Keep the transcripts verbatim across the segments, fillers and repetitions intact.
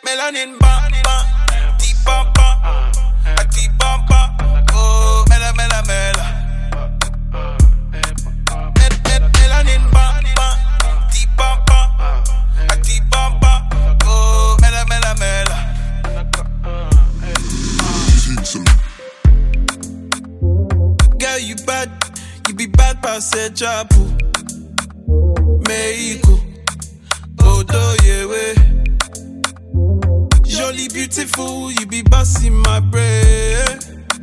melanin ba ba, deep ba ba, a deep ba ba, oh mela mela mela. Melanin ba ba, deep ba ba, a deep ba ba, oh mela mela mela. Girl, you bad, you be bad past a chapu. Mexico, Odo yewe. Jolly beautiful, you be busting my brain.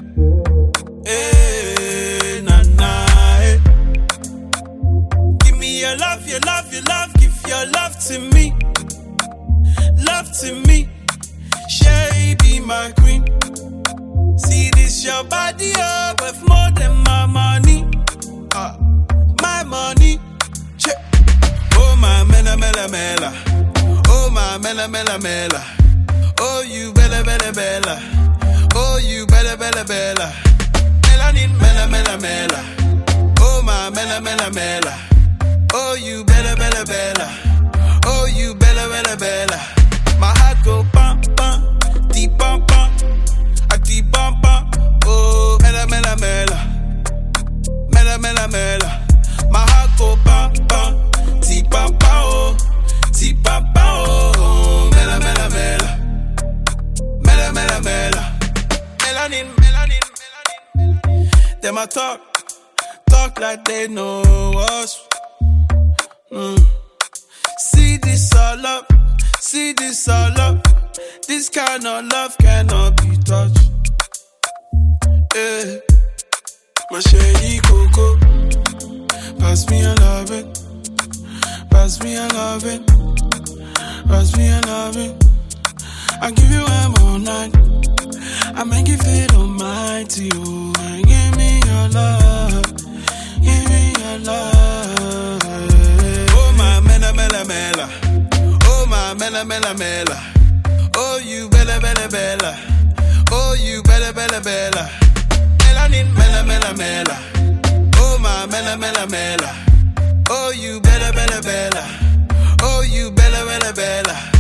Hey, na na. Hey. Give me your love, your love, your love. Give your love to me, love to me. Sherry be my queen. See this your body up with more than my money. Uh, my money. Check. Oh my mela mela mela. Oh my mela mela mela. Oh you bella bella bella. Oh you bella bella bella. Melanin mela mela mela. Oh my mela mela mela. Oh you bella bella bella. Oh you bella bella bella. My heart go bam bam, deep bam bam, a deep bam bam. Oh mela mela mela, mela mela mela. My heart go bam bam, deep bam bam, oh deep bam bam, oh mela mela mela, mela mela mela. Melanin, melanin, melanin. Them I talk, talk like they know us. Mm. See this all up, see this all up. This kind of love cannot be touched. Yeah. My shady coco, pass me a lovin', pass me a lovin', pass me a lovin'. I give you M all night, I make you feel on my to you. And give me your love, give me your love. Oh my mela mela mela, oh my mela mela mela. Oh you bella bella bella, oh you bella bella bella. Melanin mela mela mela, oh my mela mela mela. Oh you bella bella bella, oh you bella bella bella.